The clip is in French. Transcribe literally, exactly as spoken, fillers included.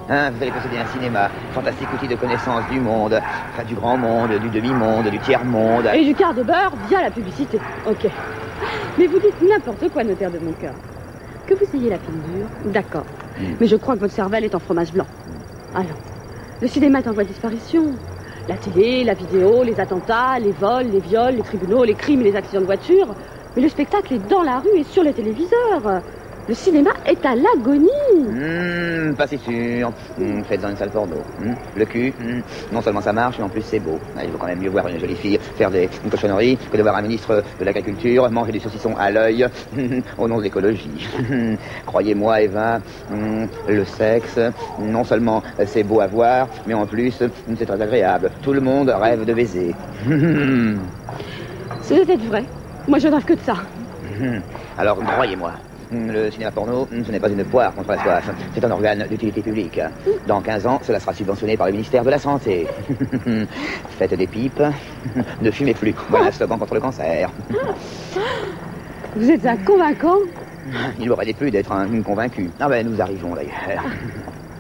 Hein, vous allez posséder un cinéma, fantastique outil de connaissance du monde, enfin du grand monde, du demi-monde, du tiers-monde. Et du quart de beurre via la publicité. Ok. Mais vous dites n'importe quoi, notaire de mon cœur. Que vous ayez la fine dure, d'accord. Mm. Mais je crois que votre cervelle est en fromage blanc. Mm. Alors, le cinéma est en voie de disparition. La télé, la vidéo, les attentats, les vols, les viols, les tribunaux, les crimes et les accidents de voiture. Mais le spectacle est dans la rue et sur les téléviseurs. Le cinéma est à l'agonie. Mmh, pas si sûr. Mmh, faites dans une salle porno. Mmh, le cul, mmh, non seulement ça marche, mais en plus c'est beau. Il vaut quand même mieux voir une jolie fille faire des cochonneries que de voir un ministre de l'Agriculture manger du saucisson à l'œil au nom de l'écologie. Croyez-moi, Eva, mmh, le sexe, non seulement c'est beau à voir, mais en plus c'est très agréable. Tout le monde rêve de baiser. C'est peut-être vrai. Moi, je ne rêve que de ça. Alors, croyez-moi. Le cinéma porno, ce n'est pas une poire contre la soif. C'est un organe d'utilité publique. Dans quinze ans, cela sera subventionné par le ministère de la Santé. Faites des pipes, ne fumez plus. Voilà un slogan contre le cancer. Vous êtes un convaincant. Il aurait déplu d'être un convaincu. Ah ben, nous arrivons d'ailleurs.